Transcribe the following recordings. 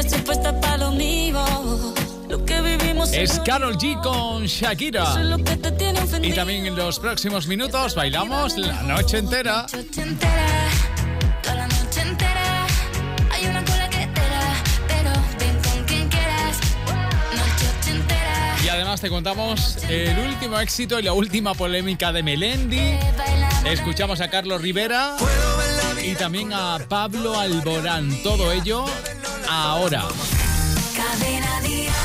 estoy puesta para lo mío. Lo que vivimos es Karol G con Shakira. Eso es lo que te tiene ofendido. Y también en los próximos minutos bailamos la noche entera. Toda la noche entera. Hay una cola que te da, pero ven con quien quieras. Noche entera. Y además te contamos el último éxito y la última polémica de Melendi. Escuchamos a Carlos Rivera y también a Pablo Alborán. Todo ello ahora. Cadena Día.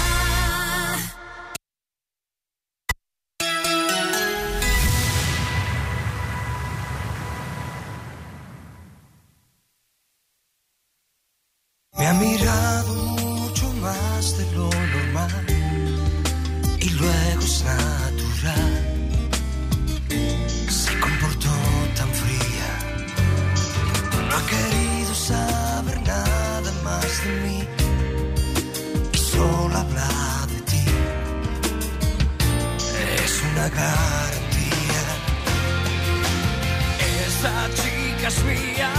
Me ha mirado mucho más de lo normal y luego es natural. Se comportó tan fría, no ha querido saber nada más de mí y solo habla de ti. Es una garantía. Esa chica es mía,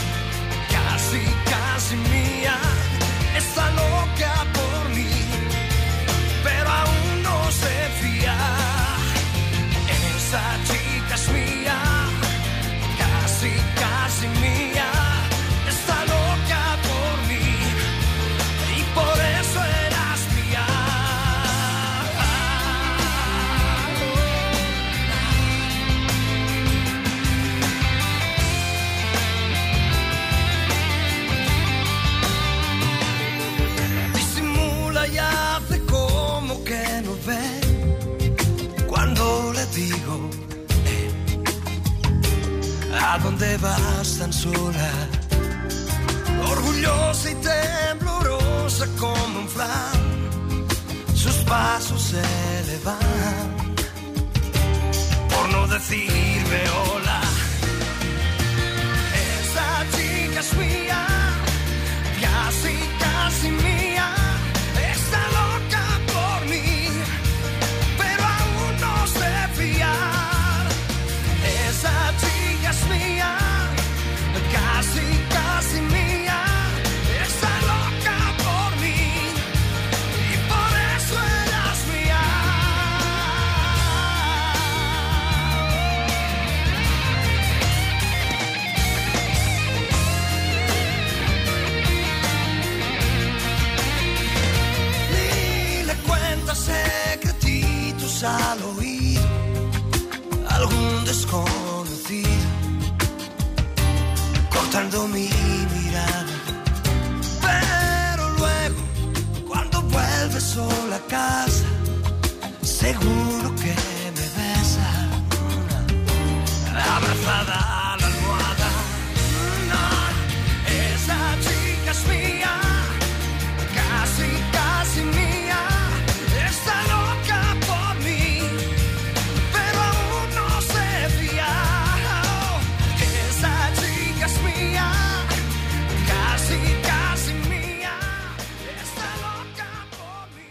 casi mía, está loca por mí, pero aún no se fía. Esa chica es mía, casi mía, está loca por mí y por eso eras mía. Y hace como que no ve cuando le digo ¿a dónde vas tan sola? Orgullosa y temblorosa como un flan, sus pasos se elevan por no decirme hola. Esa chica es mía, casi mía. Está loca por mí, pero aún no sé fiar. Esa chica es mía, casi mía. Está loca por mí y por eso eras mía. Secretitos al oído, algún desconocido cortando mi mirada. Pero luego, cuando vuelves sola a casa, seguro que me besa, abrazada a la almohada. No, esa chica es mía, casi mía. Está loca por mí, pero aún no sé fiar. Esa chica es mía, casi mía. Está loca por mí.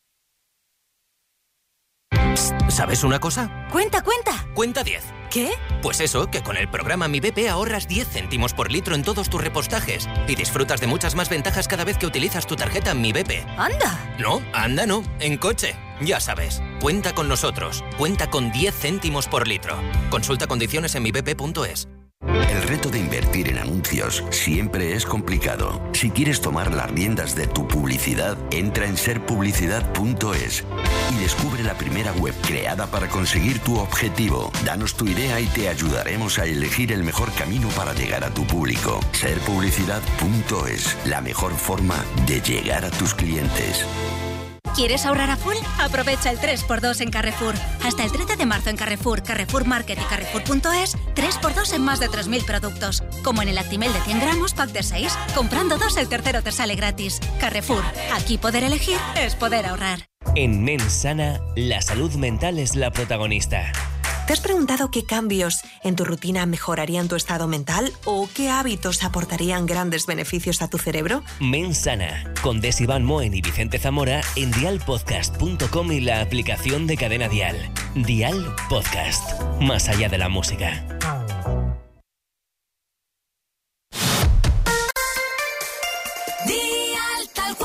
Psst, ¿sabes una cosa? Cuenta. Cuenta 10. ¿Qué? Pues eso, que con el programa Mi BP ahorras 10 céntimos por litro en todos tus repostajes y disfrutas de muchas más ventajas cada vez que utilizas tu tarjeta Mi BP. ¡Anda! No, anda no, en coche. Ya sabes, cuenta con nosotros. Cuenta con 10 céntimos por litro. Consulta condiciones en mibp.es. El reto de invertir en anuncios siempre es complicado. Si quieres tomar las riendas de tu publicidad, entra en serpublicidad.es y descubre la primera web creada para conseguir tu objetivo. Danos tu idea y te ayudaremos a elegir el mejor camino para llegar a tu público. Serpublicidad.es, la mejor forma de llegar a tus clientes. ¿Quieres ahorrar a full? Aprovecha el 3x2 en Carrefour. Hasta el 13 de marzo en Carrefour, Carrefour Market y Carrefour.es, 3x2 en más de 3.000 productos. Como en el Actimel de 100 gramos, pack de 6. Comprando 2, el tercero te sale gratis. Carrefour, aquí poder elegir es poder ahorrar. En Mensana, la salud mental es la protagonista. ¿Te has preguntado qué cambios en tu rutina mejorarían tu estado mental o qué hábitos aportarían grandes beneficios a tu cerebro? Mensana, con Iván Moen y Vicente Zamora en dialpodcast.com y la aplicación de Cadena Dial. Dial Podcast, más allá de la música. Dial tal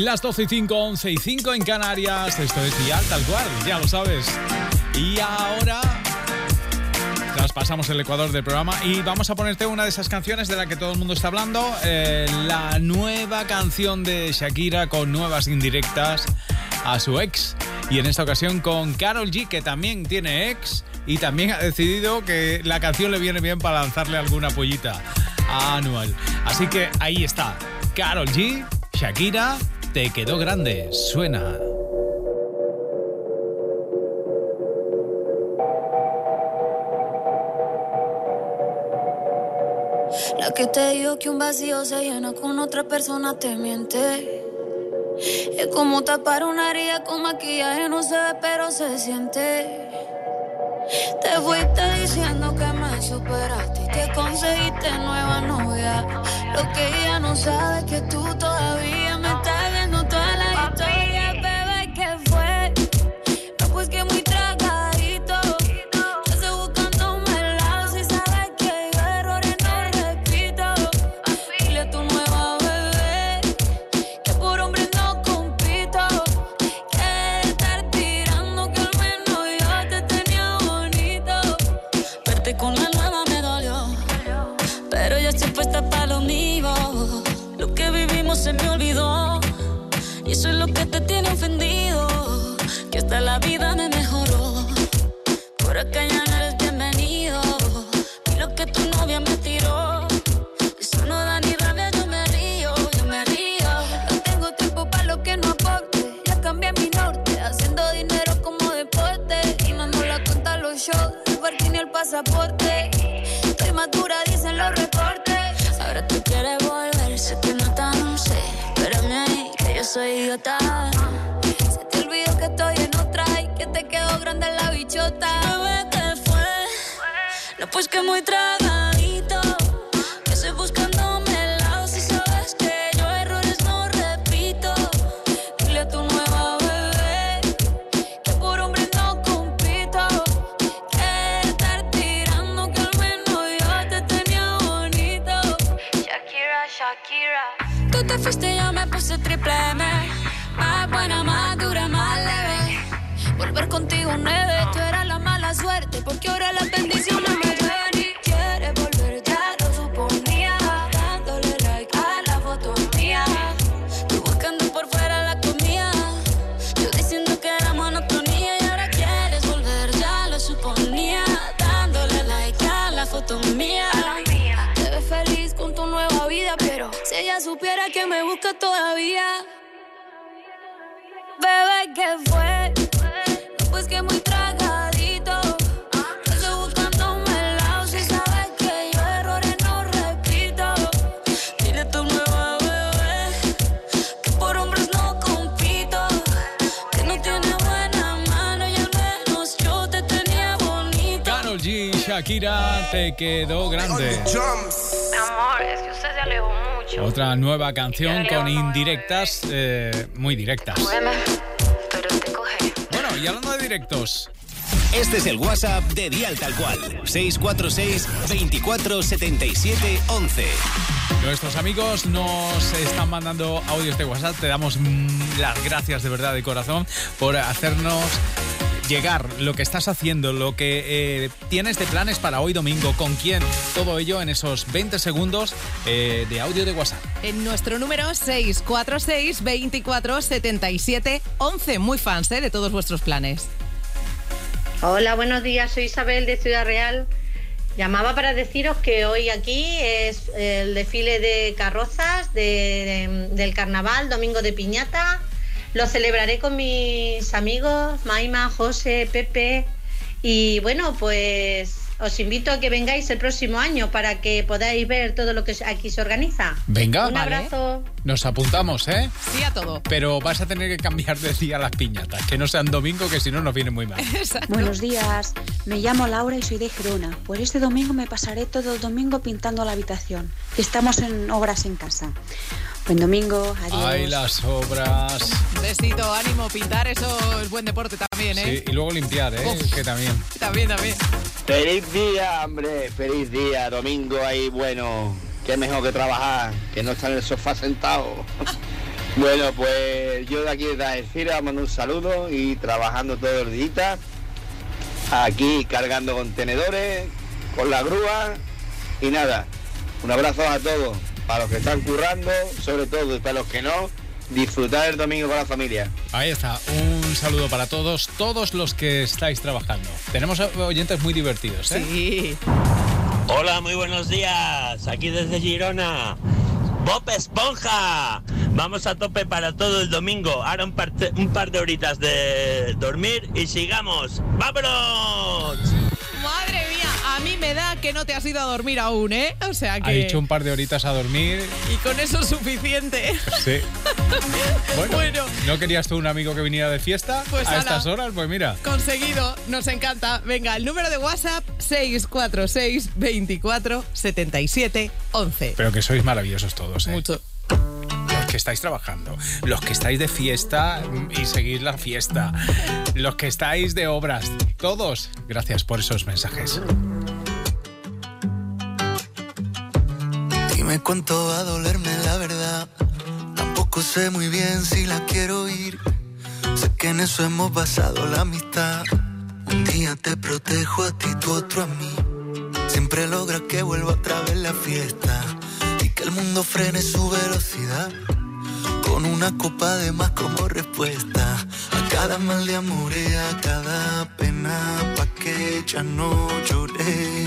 Las 12:05, 11:05 en Canarias. Esto es Dial Tal Cual, ya lo sabes. Y ahora traspasamos el ecuador del programa y vamos a ponerte una de esas canciones de la que todo el mundo está hablando. La nueva canción de Shakira con nuevas indirectas a su ex. Y en esta ocasión con Karol G, que también tiene ex y también ha decidido que la canción le viene bien para lanzarle alguna pollita a Anual. Así que ahí está, Karol G, Shakira, Te quedó grande. Suena. La que te dijo que un vacío se llena con otra persona te miente. Es como tapar una herida con maquillaje, no se ve pero se siente. Te fuiste diciendo que me superaste y que conseguiste nueva novia. Lo que ella no sabe es que tú todavía me estás viendo toda la historia. Bebé, ¿qué fue? No, pues que muy tragadito. Yo estoy buscándome el lado. Si sabes que yo errores no repito. Dile a tu nueva bebé que por hombre no compito. Que estar tirando que al menos yo te tenía bonito. Verte con la nueva me dolió, pero ya estoy puesta para lo mío. Lo que vivimos se me olvidó y eso es lo que te tiene ofendido. Que hasta la vida me mejoró. Por acá ya no eres bienvenido. Y lo que tu novia me tiró, eso no da ni rabia, yo me río, yo me río. No tengo tiempo para lo que no aporte. Ya cambié mi norte, haciendo dinero como deporte. Y no ando la cuenta los shows, el parking y el pasaporte. Estoy madura, dicen los reportes. Ahora tú quieres volver, sé que no tan sé. Espérame ahí, que yo soy idiota. Se te olvidó que estoy en otra y que te quedó grande la bichota. Bebé, ¿qué fue? No, pues que muy tragadito. Que estoy buscándome el lado. Si sabes que yo errores no repito. Dile a tu nueva bebé que por hombre no compito. Que estar tirando que al menos yo te tenía bonito. Shakira, Shakira. Tú te fuiste y yo me puse triple M. Más buena, más dura, más leve. Volver contigo nueve. Tú eras la mala suerte porque ahora las bendiciones me llueven. Y quieres volver, ya lo suponía. Dándole like a la foto mía. Tú buscando por fuera la comida. Yo diciendo que era monotonía. Y ahora quieres volver, ya lo suponía. Dándole like a la foto mía. Te ves feliz con tu nueva vida, pero si ella supiera que me busca todavía. Bebé, ¿qué fue? No, pues que muy tragadito. Yo estoy buscándome el lado. Si sabes que yo errores no repito. Dile a tu nueva bebé que por hombres no compito. Que no tiene buena mano y al menos yo te tenía bonito. Karol G, Shakira, Te quedó grande. Mi amor, es que usted se alejó mucho. Otra nueva canción con indirectas muy directas. Pero te coge. Bueno, y hablando de directos, Este es el WhatsApp de Dial Tal Cual. 646 24 77 11. nuestros amigos nos están mandando audios de WhatsApp. Te damos las gracias de verdad, de corazón, por hacernos llegar lo que estás haciendo, lo que tienes de planes para hoy domingo, con quién, todo ello en esos 20 segundos de audio de WhatsApp. En nuestro número 646 24 77 11. Muy fans de todos vuestros planes. Hola, buenos días, soy Isabel de Ciudad Real. Llamaba para deciros que hoy aquí es el desfile de carrozas del carnaval, domingo de piñata. Lo celebraré con mis amigos, Maima, José, Pepe. Y bueno, pues os invito a que vengáis el próximo año para que podáis ver todo lo que aquí se organiza. Venga. Un abrazo. Nos apuntamos, ¿eh? Sí a todo. Pero vas a tener que cambiar de día las piñatas, que no sean domingo, que si no nos viene muy mal. Exacto. Buenos días, me llamo Laura y soy de Gerona. Pues este domingo me pasaré todo el domingo pintando la habitación, que estamos en obras en casa. Buen domingo, adiós. Ay, las obras. Besito, ánimo, pintar, eso es buen deporte también, ¿eh? Sí, y luego limpiar, ¿eh? Uf. Que también. También. Feliz día, hombre, feliz día, domingo ahí, bueno, qué mejor que trabajar, que no estar en el sofá sentado. Bueno, pues yo de aquí de Algeciras mando un saludo y trabajando todo el día, aquí cargando contenedores con la grúa y nada, un abrazo a todos, para los que están currando, sobre todo, y para los que no, disfrutar el domingo con la familia. Ahí está, un saludo para todos los que estáis trabajando. Tenemos oyentes muy divertidos, ¿eh? Sí. Hola, muy buenos días, aquí desde Girona. Bob Esponja, vamos a tope para todo el domingo. Ahora un par de horitas de dormir y sigamos. ¡Vámonos! Madre mía, a mí me da que no te has ido a dormir aún, ¿eh? O sea que... Ha dicho un par de horitas a dormir. Y con eso es suficiente. Sí. Bueno, ¿no querías tú un amigo que viniera de fiesta pues a estas horas? Pues mira. Conseguido, nos encanta. Venga, el número de WhatsApp 646 24 77 11. Pero que sois maravillosos todos, ¿eh? Mucho. Los que estáis trabajando, los que estáis de fiesta y seguís la fiesta, los que estáis de obras, todos, gracias por esos mensajes. Dime cuánto va a dolerme la verdad. Tampoco sé muy bien si la quiero oír. Sé que en eso hemos basado la amistad. Un día te protejo a ti, tú otro a mí. Siempre logras que vuelva otra vez la fiesta y que el mundo frene su velocidad. Con una copa de más como respuesta a cada mal de amor y a cada pena, pa' que ya no lloré.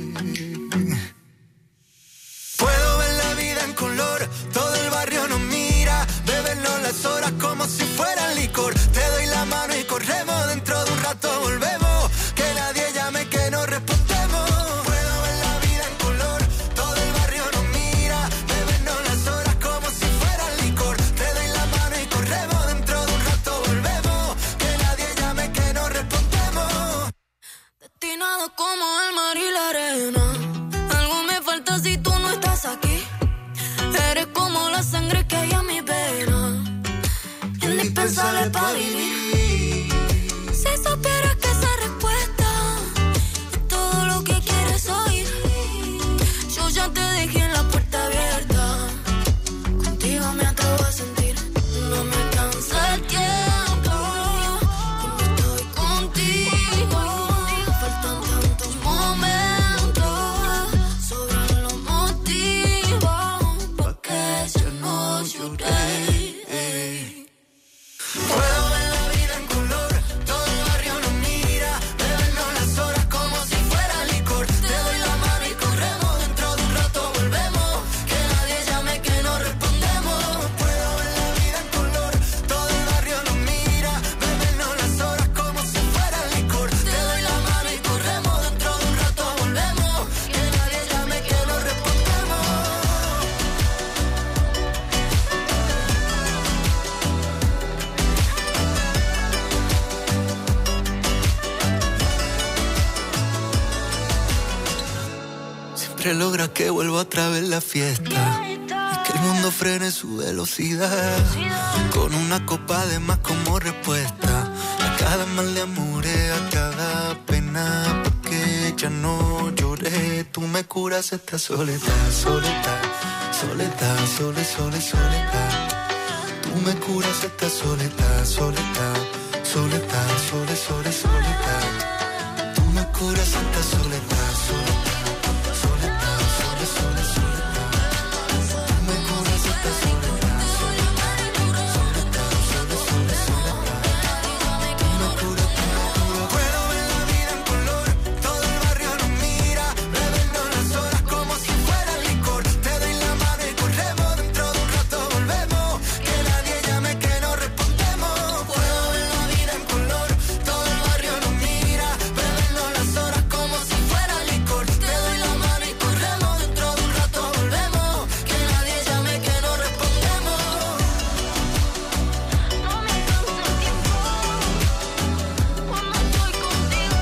Puedo ver la vida en color, todo el barrio nos mira, bebernos las horas como si fueran licor. Te doy la mano y corremos, dentro de un rato volvemos, que nadie llame que no respondemos. Puedo ver la vida en color, todo el barrio nos mira, bebernos las horas como si fueran licor. Te doy la mano y corremos, dentro de un rato volvemos, que nadie llame que no respondemos. Destinado como el mar y la arena, algo me falta si tú no estás aquí. Eres como la sangre que hay en mi vena, indispensable para vivir. Si supieras que esa respuesta es todo lo que quieres oír, yo ya te dejé en la puerta abierta. Contigo me atrevo a sentir, no me alcanza el tiempo. Cuando estoy contigo, faltan tantos momentos, sobran los motivos pa' que ya no lloré. Puedo ver la vida en color, todo el barrio nos mira, bebernos las horas como si fuera licor. Te doy la mano y corremos, dentro de un rato volvemos, que nadie llame que no respondemos. Puedo ver la vida en color, todo el barrio nos mira, bebernos las horas como si fuera licor. Te doy la mano y corremos, dentro de un rato volvemos, que nadie llame que no respondemos. Siempre logra que vuelva otra vez la fiesta y que el mundo frene su velocidad. Con una copa de más como respuesta a cada mal de amor, a cada pena, porque ya no lloré. Tú me curas esta soledad, soledad, soledad, soledad. Tú me curas esta soledad, soledad, soledad, soledad. Tú me curas esta soledad, soledad. Puedo ver la vida en color, todo el barrio nos mira, bebernos las horas como si fuera licor. Te doy la mano y corremos, dentro de un rato volvemos, que nadie llame que no respondemos. Puedo ver la vida en color, todo el barrio nos mira, bebernos las horas como si fuera licor. Te doy la mano y corremos, dentro de un rato volvemos, que nadie llame que no respondemos. No me cansa el tiempo cuando estoy contigo.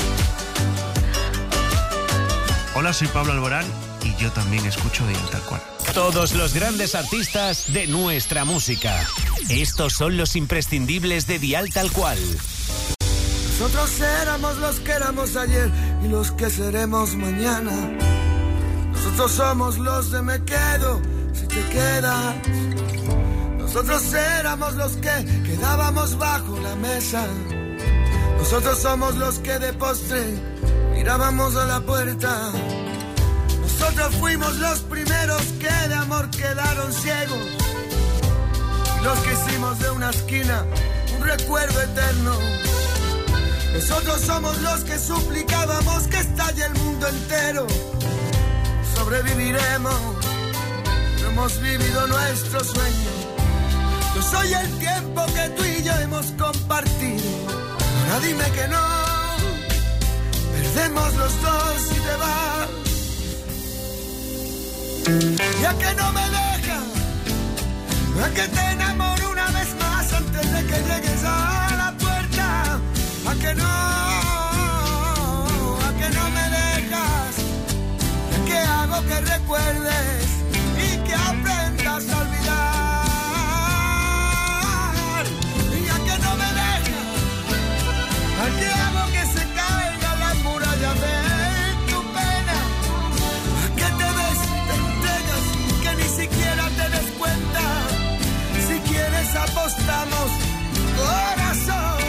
Hola, soy Pablo Alborán y yo también escucho Dial Tal Cual. Todos los grandes artistas de nuestra música. Estos son los imprescindibles de Dial Tal Cual. Nosotros éramos los que éramos ayer y los que seremos mañana. Nosotros somos los de me quedo si te quedas. Nosotros éramos los que quedábamos bajo la mesa. Nosotros somos los que de postre mirábamos a la puerta. Nosotros fuimos los primeros que de amor quedaron ciegos. Y los que hicimos de una esquina un recuerdo eterno. Nosotros somos los que suplicábamos que estalle el mundo entero. Sobreviviremos, no hemos vivido nuestro sueño. Yo soy el tiempo que tú y yo hemos compartido. Ahora dime que no, perdemos los dos si te vas. Ya que no me dejas, a que te enamoro una vez más antes de que llegues a la puerta. A que no me dejas, a que hago que recuerdes y que aprendas a olvidar. Y a que no me dejas, a que hago que se caigan las murallas de tu pena. A que te ves, te entregas, que ni siquiera te des cuenta. Si quieres apostamos, corazón.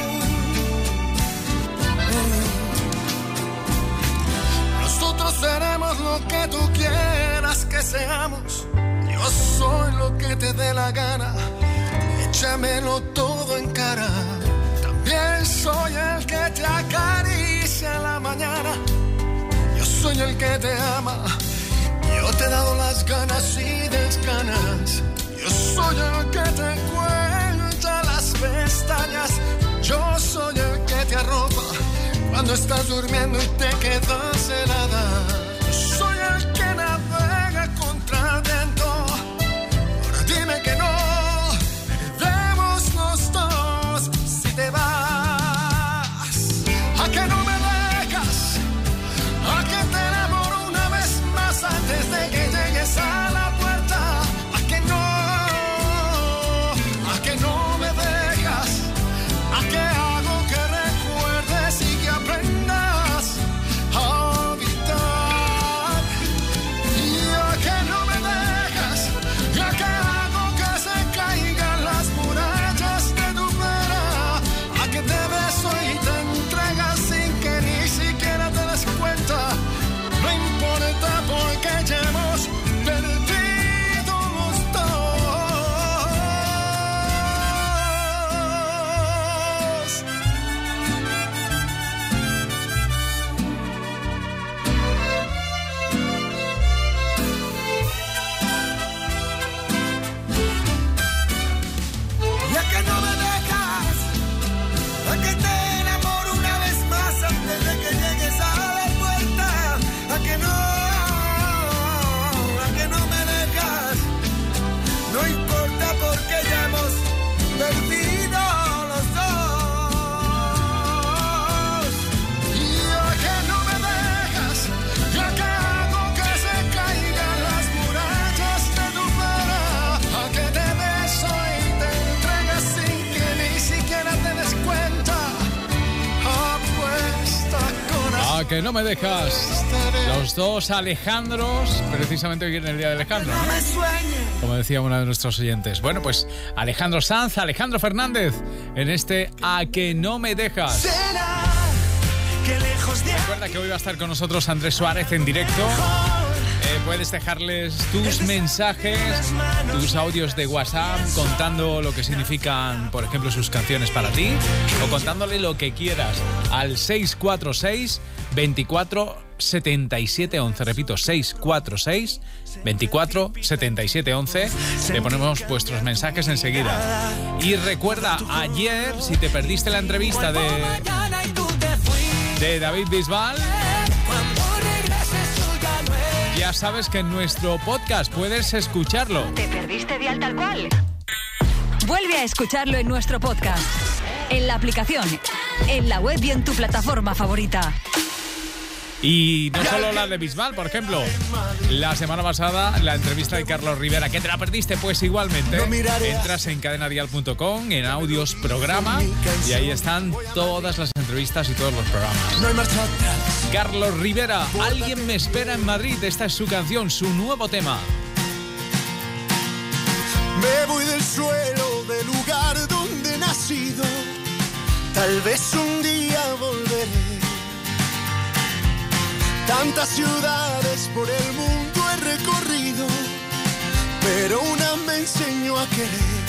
Nosotros seremos lo que tú quieras que seamos. Yo soy lo que te dé la gana. Échamelo todo en cara. También soy el que te acaricia en la mañana. Yo soy el que te ama. Yo te he dado las ganas y desganas. Yo soy el que te cuenta las pestañas. Yo soy el que te arropa cuando estás durmiendo y te quedas helada. Yo soy el que navega contra el viento. Ahora dime que no, perdemos los dos si te vas. A que no me dejas, a que te enamoro una vez más antes de que llegues a la puerta. A que no me dejas, a que hago que recuerdes y que aprendas a olvidar. Y a que no me dejas, y a que hago que se caigan las murallas de tu vera. A que te beso y te entregas sin que ni siquiera te des cuenta. No importa porque ya hemos perdido los dos. Ya que no me dejas, a que te enamoro una vez más antes de que llegues a la puerta. A que no me dejas, no importa porque ya hemos perdido los dos. Y a que no me dejas, y a que hago que se caigan las murallas de tu vera. A que te beso y te entregas sin que ni siquiera te des cuenta. Apuesta con A que no me dejas. Los dos Alejandros, precisamente hoy viene el día de Alejandro, ¿no? Como decía uno de nuestros oyentes. Bueno, pues Alejandro Sanz, Alejandro Fernández, en este A que no me dejas. Recuerda que hoy va a estar con nosotros Andrés Suárez en directo. Puedes dejarles tus mensajes, tus audios de WhatsApp, contando lo que significan, por ejemplo, sus canciones para ti, o contándole lo que quieras al 646 24 77 11. Repito, 646 24 77 11. Le ponemos vuestros mensajes enseguida. Y recuerda, ayer, si te perdiste la entrevista de David Bisbal, ya sabes que en nuestro podcast puedes escucharlo. ¿Te perdiste Dial Tal Cual? Vuelve a escucharlo en nuestro podcast, en la aplicación, en la web y en tu plataforma favorita. Y no solo la de Bisbal, por ejemplo, la semana pasada la entrevista de Carlos Rivera, ¿que te la perdiste? Pues igualmente entras en cadenadial.com, en audios programa, y ahí están todas las entrevistas y todos los programas. Carlos Rivera, Alguien me espera en Madrid. Esta es su canción, su nuevo tema. Me voy del suelo, del lugar donde he nacido. Tal vez un día volveré. Tantas ciudades por el mundo he recorrido, pero una me enseñó a querer.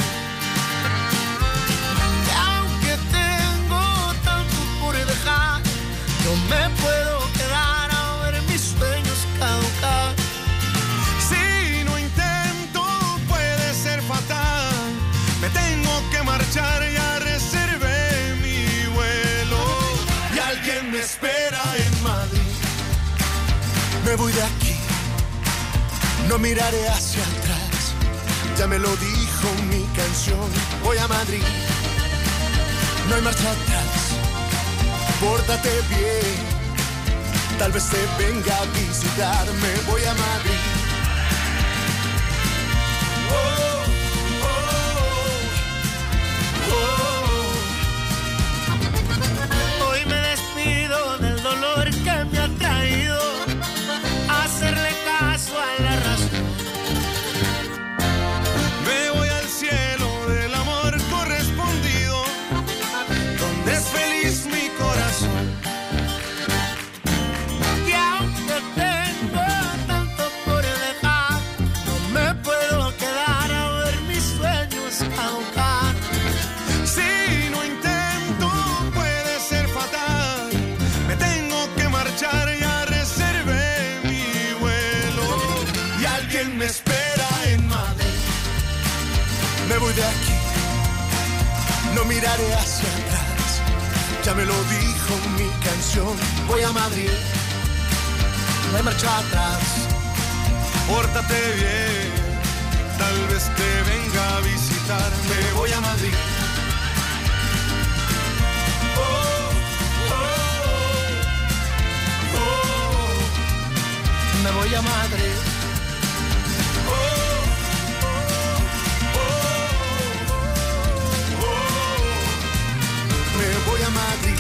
Y aunque tengo tanto por dejar, no me puedo quedar a ver mis sueños caducar. Si no intento puede ser fatal. Me tengo que marchar, ya reservé mi vuelo. Y alguien me espera en Madrid. Me voy de aquí, no miraré hacia atrás. Ya me lo dijo mi canción. Voy a Madrid, no hay marcha atrás. Pórtate bien, tal vez te venga a visitarme. Voy a Madrid. Oh, oh, oh. Hoy me despido del dolor que me ha traído hacerle caso a la razón. Me voy al cielo del amor correspondido, donde es feliz mi corazón. Y aunque tengo tanto por dejar, no me puedo quedar a ver mis sueños caducar. Si no intento puede ser fatal. Me tengo que marchar, ya reservé mi vuelo. Y alguien me espera en Madrid. Me voy de aquí, no miraré hacia atrás. Ya me lo dijo mi canción. Voy a Madrid, no hay marcha atrás. Pórtate bien, tal vez te venga a visitar. Me voy a Madrid. Oh, oh, oh. Me voy a Madrid. Me voy a Madrid.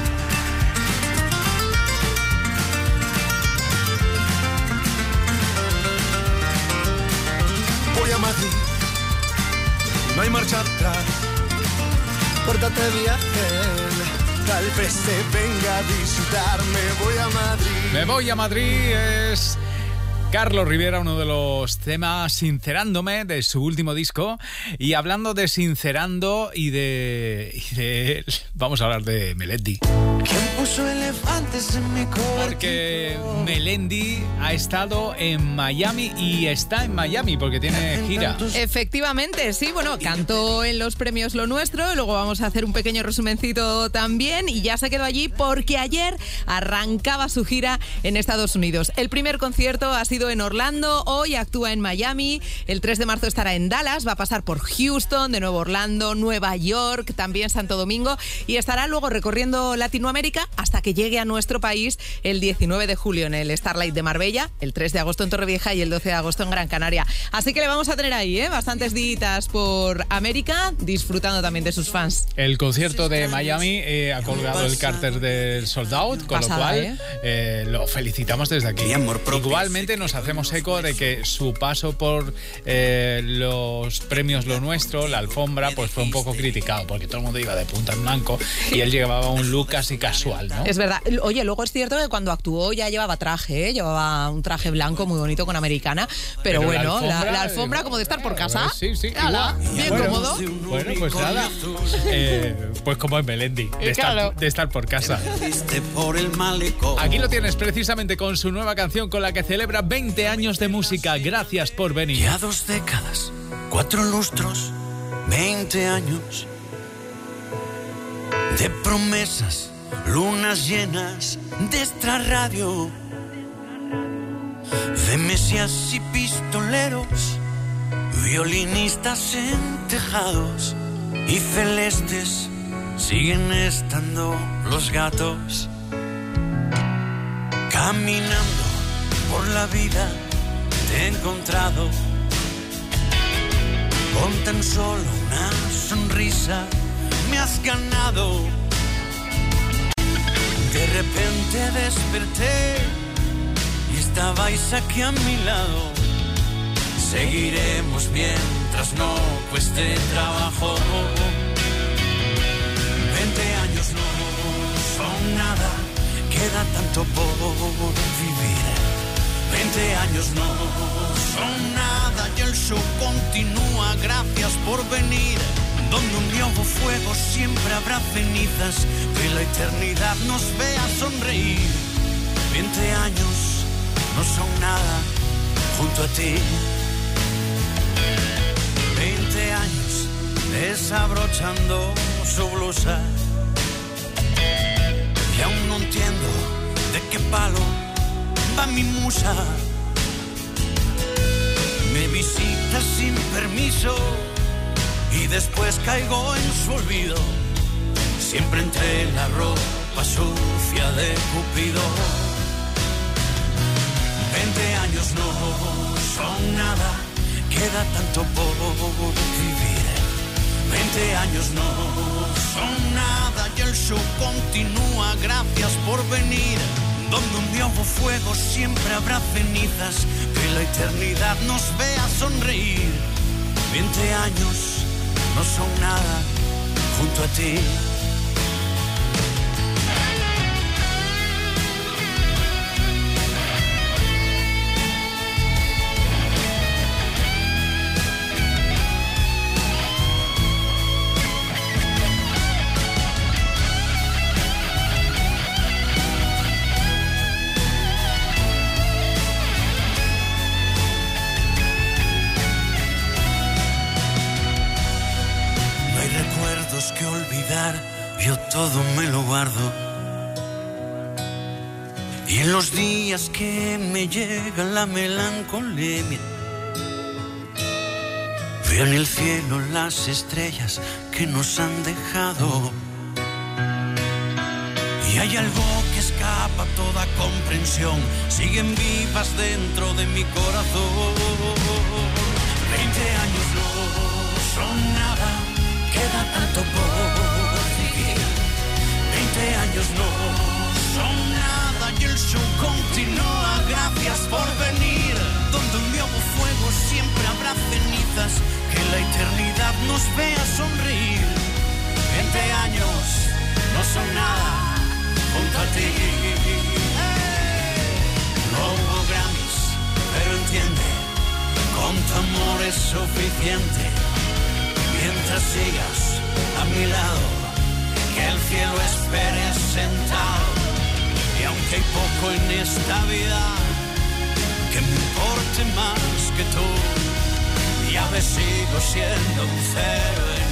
Voy a Madrid, no hay marcha atrás. Pórtate bien, tal vez te venga a visitarme. Voy a Madrid. Me voy a Madrid es Carlos Rivera, uno de los temas Sincerándome de su último disco. Y hablando de sincerando y de vamos a hablar de Melendi. ¿Quién puso elefantes en mi corazón? Porque Melendi ha estado en Miami y está en Miami porque tiene gira. Efectivamente, sí, bueno, cantó en los premios Lo Nuestro y luego vamos a hacer un pequeño resumencito también y ya se quedó allí porque ayer arrancaba su gira en Estados Unidos. El primer concierto ha sido en Orlando, hoy actúa en Miami, el 3 de marzo estará en Dallas, va a pasar por Houston, de nuevo Orlando, Nueva York, también Santo Domingo y estará luego recorriendo Latinoamérica hasta que llegue a nuestro país el 19 de julio en el Starlight de Marbella, el 3 de agosto en Torrevieja y el 12 de agosto en Gran Canaria. Así que le vamos a tener ahí, bastantes días por América, disfrutando también de sus fans. El concierto de Miami ha colgado el cartel del Sold Out, con pasada, lo cual lo felicitamos desde aquí. Igualmente nos hacemos eco de que su paso por los premios Lo Nuestro, la alfombra, pues fue un poco criticado porque todo el mundo iba de punta en blanco y él llevaba un look casi casual, ¿no? Es verdad. Oye, luego es cierto que cuando actuó ya llevaba traje, llevaba un traje blanco muy bonito con americana, pero bueno, la alfombra como de estar por casa. Sí. Ala, bien bueno, cómodo. Bueno, pues nada. Pues como es Melendi, de estar por casa. Aquí lo tienes precisamente con su nueva canción con la que celebra 20 años de música. Gracias por venir. Ya 2 décadas, 4 lustros, 20 años de promesas, lunas llenas de esta radio, de mesías y pistoleros, violinistas en tejados y celestes siguen estando los gatos. Caminando por la vida te he encontrado, con tan solo una sonrisa me has ganado. De repente desperté y estabais aquí a mi lado. Seguiremos bien mientras no cueste trabajo. 20 años no son nada, queda tanto por vivir. 20 años no son nada y el show continúa, gracias por venir. Donde un día hubo fuego siempre habrá cenizas, que la eternidad nos vea sonreír. 20 años no son nada junto a ti. 20 años desabrochando su blusa y aún no entiendo de qué palo va mi musa. Me visita sin permiso y después caigo en su olvido, siempre entre la ropa sucia de Cupido. 20 años no son nada, queda tanto por vivir. 20 años no son nada y el show continúa, gracias por venir. Donde un día hubo fuego siempre habrá cenizas, que la eternidad nos vea sonreír. 20 años no son nada junto a ti. Que olvidar, yo todo me lo guardo. Y en los días que me llega la melancolía, veo en el cielo las estrellas que nos han dejado. Y hay algo que escapa a toda comprensión, siguen vivas dentro de mi corazón. 20 años no son nada, queda tanto por vivir. 20 años no son nada y el show continúa, gracias por venir. Donde un día hubo fuego siempre habrá cenizas, que la eternidad nos vea sonreír. 20 años no son nada junto a ti. No hubo Grammys, pero entiende, con tu amor es suficiente. Mientras sigas a mi lado, que el cielo espere sentado. Y aunque hay poco en esta vida que me importe más que tú, ya me sigo siendo un cero en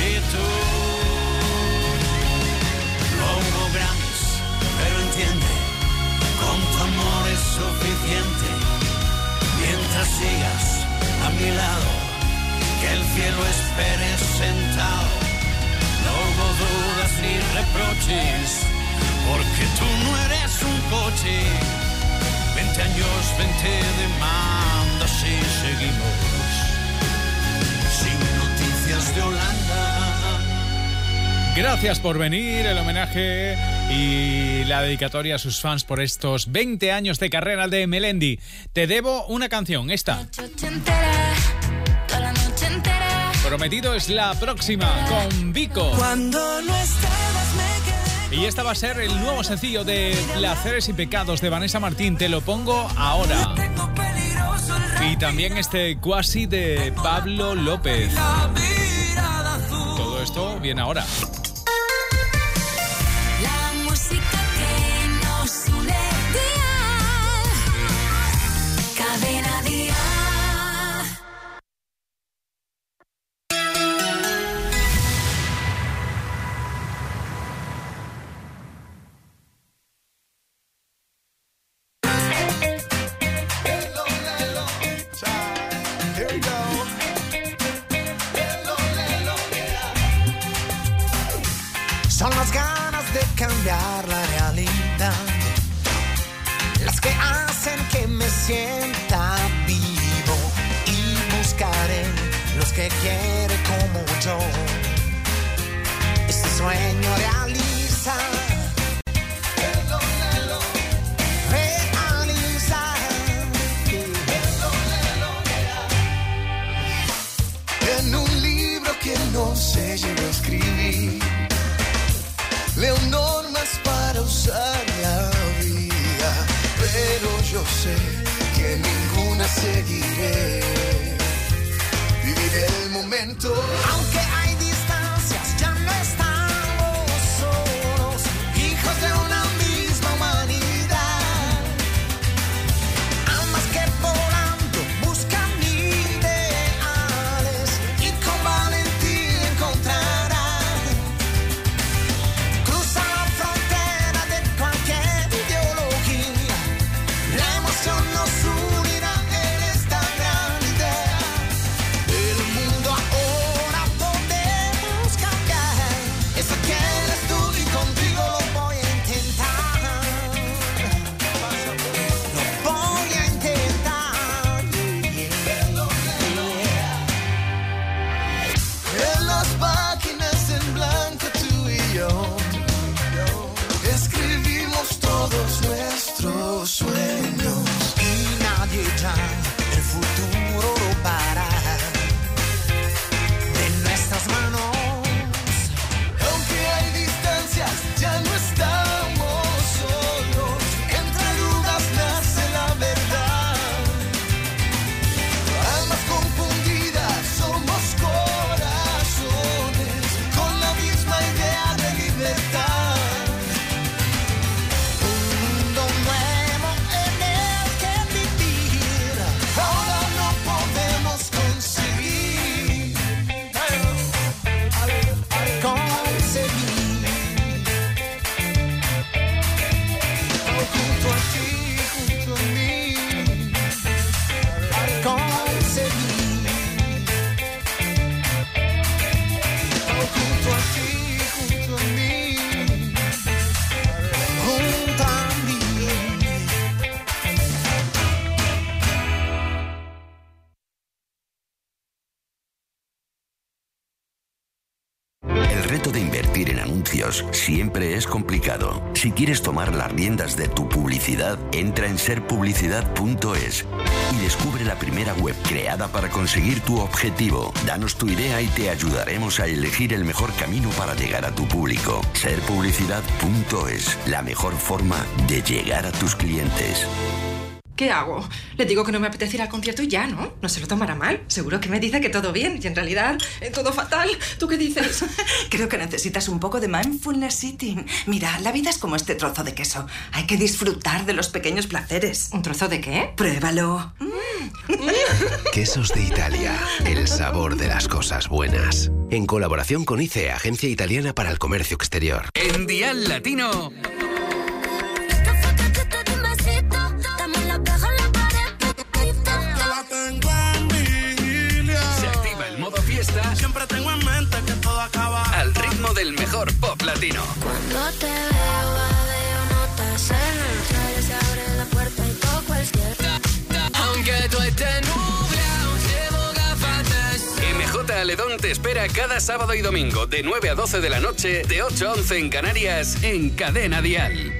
actitud. No hubo Grammys, pero entiende, con tu amor es suficiente. Mientras sigas a mi lado, que el cielo espere sentado. No hubo dudas ni reproches, porque tú no eres un coche. 20 años, 20 demandas y seguimos sin noticias de Holanda. Gracias por venir, el homenaje y la dedicatoria a sus fans por estos 20 años de carrera de Melendi. Te debo una canción, esta. Prometido es la próxima con Vico. Cuando no estabas me quedé. Y esta va a ser el nuevo sencillo de Placeres y Pecados de Vanessa Martín. Te lo pongo ahora. Y también este Cuasi de Pablo López. Todo esto viene ahora. La música que nos une. Cadena Dial. Son las ganas de cambiar la realidad las que hacen que me sienta vivo, y buscaré los que quieren como yo. Este sueño realiza. Veo normas para usar la vía, pero yo sé que ninguna seguiré. Viviré el momento. Aunque hay distancias, ya no estamos solos, hijos de una misma humanidad. Ambas que volando buscan ideales y con valentía encontrarán. Cruza la frontera de cualquier ideología. La emoción nos unirá en esta gran idea. El mundo ahora podemos cambiar. Eso quieres tú y contigo lo voy a intentar. Lo voy a intentar. En las páginas en blanco tú y yo escribimos todos nuestros sueños y nadie ya el futuro robará de nuestras manos. Aunque hay distancias, ya no estamos solos. Entre dudas nace la verdad. Almas confundidas, somos corazones con la misma idea de libertad. Un mundo nuevo en el que vivir. Ahora no podemos conseguir. Junto a ti, junto a mí. Conseguir. Junto a ti, junto a mí. Junto a mí. El reto de invertir en anuncios siempre es complicado. Si quieres tomar las riendas de tu publicidad, entra en serpublicidad.es y descubre la primera web creada para conseguir tu objetivo. Danos tu idea y te ayudaremos a elegir el mejor camino para llegar a tu público. Serpublicidad.es, la mejor forma de llegar a tus clientes. ¿Qué hago? Le digo que no me apetece ir al concierto y ya, ¿no? No se lo tomará mal. Seguro que me dice que todo bien y en realidad todo fatal. ¿Tú qué dices? Creo que necesitas un poco de mindfulness eating. Mira, la vida es como este trozo de queso. Hay que disfrutar de los pequeños placeres. ¿Un trozo de qué? Pruébalo. Quesos de Italia, el sabor de las cosas buenas. En colaboración con ICE, Agencia Italiana para el Comercio Exterior. En Dial Latino. Se activa el modo fiesta. Siempre tengo en mente que todo acaba Al ritmo del mejor pop latino. Cuando te veo notas en el traje, se abre la puerta y toco el cielo. Aunque tú estés nublado, llevo gafas. MJ Aledón te espera cada sábado y domingo de 9 a 12 de la noche, de 8 a 11 en Canarias, en Cadena Dial.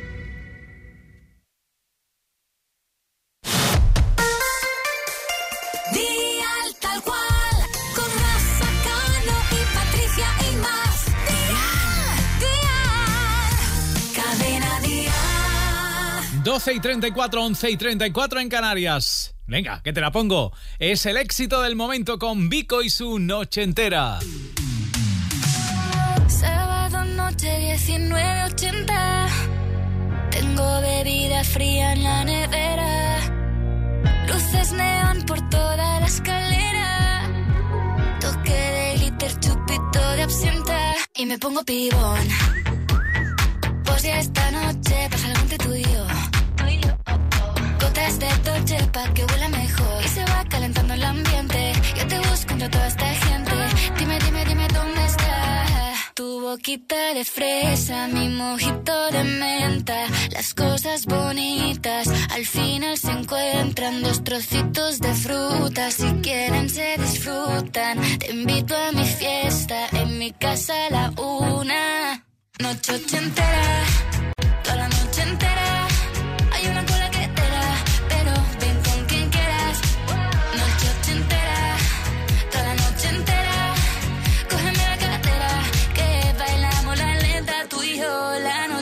Dial tal cual, con Rafa Cano y Patricia Imaz. Dial, Cadena Dial. 12 y 34, 11 y 34 en Canarias. Venga, que te la pongo. Es el éxito del momento con Vico y su Noche Entera. Sábado noche 19:80. Tengo bebida fría en la nevera. Luces neón por toda la escalera. Toque de glitter, chupito de absenta. Y me pongo pibón. Pues ya esta noche pasa algo entre tú y yo. Gotas de Dolce pa' que huela mejor. Y se va calentando el ambiente. Yo te busco entre toda esta gente. Dime dónde está tu boquita de fresa, mi mojito de menta. Las cosas bonitas al final se encuentran. Dos trocitos de fruta, si quieren se disfrutan. Te invito a mi fiesta, en mi casa a la 1. Noche ochentera, toda la noche entera. Hay una cola que te da, pero ven con quien quieras. Noche ochentera, toda la noche entera. Cógeme la cartera, que bailamos la lenta tú y yo.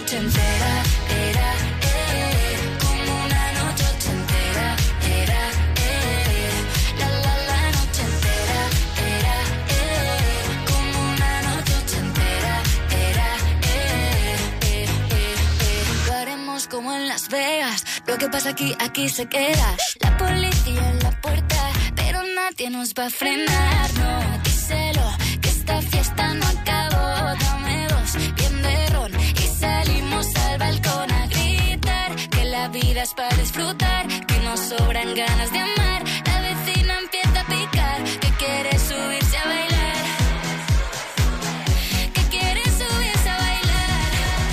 noche entera, era, como una noche entera, era, la noche entera, era, como una noche entera, era, lo haremos como en Las Vegas, lo que pasa aquí se queda, la policía en la puerta, pero nadie nos va a frenar, no, díselo, que esta fiesta no acabó, dame dos, bien de ron, y salimos al balcón a gritar, que la vida es para disfrutar, que nos sobran ganas de amar, la vecina empieza a picar, que quiere subirse a bailar, que quiere subirse a bailar,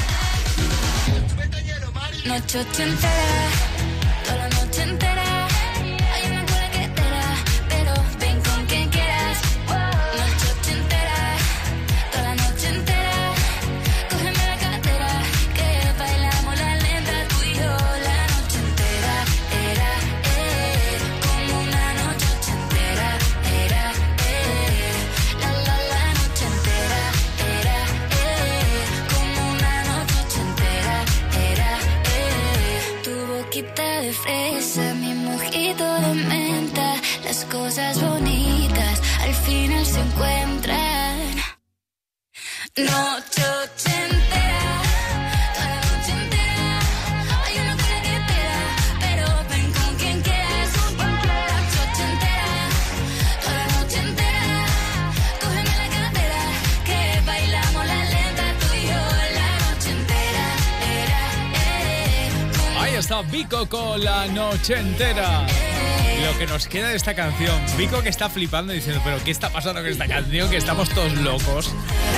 noche ochentera, toda la noche entera, hay una cola que te da, pero ven con quien quieras, noche ochentera, toda la noche entera, cógeme la cartera, que bailamos la lenta, tú y yo, la noche entera, era, como una noche ochentera, era, la noche entera, era, como una noche ochentera, era, tu boquita de fresa, mi mojito de menta, las cosas bonitas al final se encuentran. Noche ochentera, toda la noche entera, hay una cola que te da, pero ven con quien quieras. Noche ochentera, toda la noche entera, cógeme la cartera, que bailamos la lenta, tú y yo, la noche entera, era, Ahí está Vico con La Noche Entera. Lo que nos queda de esta canción. Vico que está flipando diciendo, pero ¿qué está pasando con esta canción? Que estamos todos locos.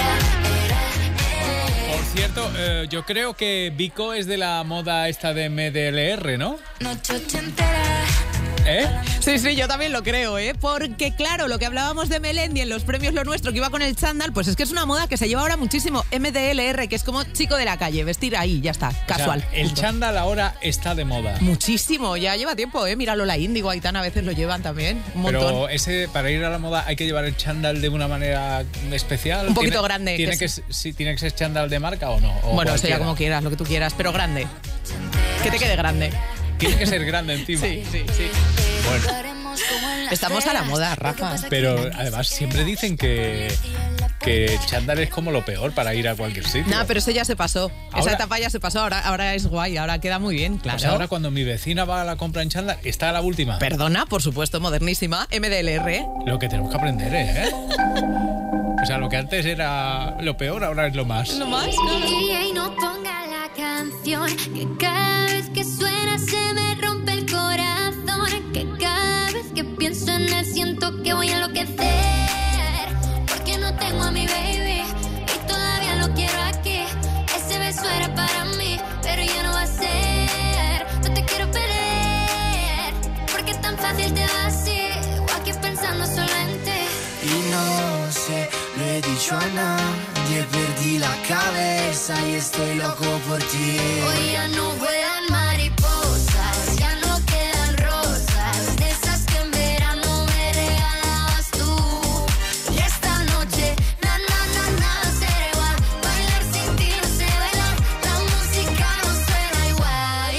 Por cierto, yo creo que Vico es de la moda esta de MDLR, ¿no? noche ochentera. ¿Eh? Sí, yo también lo creo, ¿eh? Porque, claro, lo que hablábamos de Melendi en los premios Lo Nuestro, que iba con el chándal, pues es que es una moda que se lleva ahora muchísimo. MDLR, que es como chico de la calle, vestir ahí, ya está, casual. O sea, el chándal ahora está de moda. Muchísimo, ya lleva tiempo, ¿eh? Míralo, la Índigo, Aitana a veces lo llevan también, un montón. Pero ese, para ir a la moda, ¿hay que llevar el chándal de una manera especial? Un poquito grande. ¿Tiene que ser chándal de marca o no? O bueno, eso ya cualquiera. como quieras, lo que tú quieras, pero grande. Que te quede grande. Tiene que ser grande encima. Sí. Bueno. Estamos a la moda, Rafa. Pero además siempre dicen que el chándal es como lo peor para ir a cualquier sitio. No, pero eso ya se pasó. Esa etapa ya se pasó, ahora es guay, ahora queda muy bien, claro. Pues ahora cuando mi vecina va a la compra en chándal, está a la última. Perdona, por supuesto, modernísima, MDLR. Lo que tenemos que aprender, ¿eh? O sea, lo que antes era lo peor, ahora es lo más. Lo más, Y no ponga la canción, que cada vez que suena se me rompe el corazón, que cada vez que pienso en él siento que voy a enloquecer, porque no tengo a mi baby y todavía lo quiero aquí. Ese beso era para mí, pero ya no va a ser. No te quiero perder, porque es tan fácil te va así, o aquí pensando solo en ti. Y no sé, lo he dicho a nadie, perdí la cabeza y estoy loco por ti. Hoy ya no vuelan mariposas, ya no quedan rosas, de esas que en verano me regalabas tú. Y esta noche, nada será igual, bailar sin ti no sé bailar, la música no suena igual.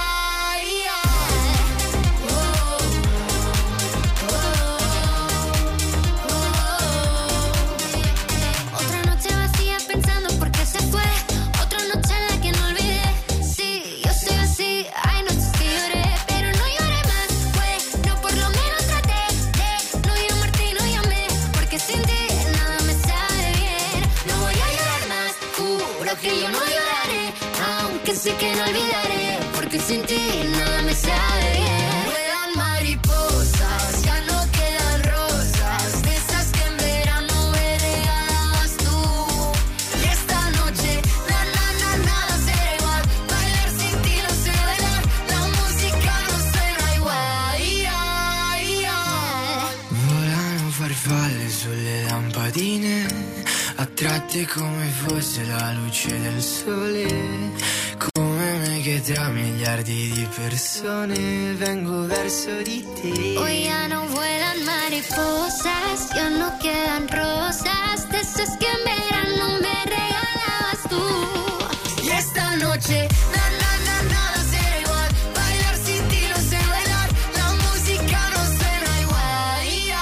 Otra noche vacía pensando por qué se fue, otra noche en la que no olvidé. Sí, yo soy así, hay noches que lloré, pero no lloré más. Bueno, por lo menos traté de no llamarte y no llamé, porque sin ti nada me sabe bien. No voy a llorar más, juro que yo no lloraré, aunque sé que no olvidaré, porque sin ti nada me sabe bien. Vuelan mariposas, ya no quedan rosas, de esas que en verano me regalabas tú. Y esta noche, nada será igual, bailar sin ti no sé bailar, la música no suena igual. Volano farfalle sulle lampadine, attratte come fosse la luce del sole, come me che tra miliardi di persone vengo verso di te. Hoy ya no vuelan mariposas, ya no quedan rosas, de esas que en verano me regalabas tú. Y esta noche. Nada será igual. Bailar sin ti no sé bailar. La música no suena igual.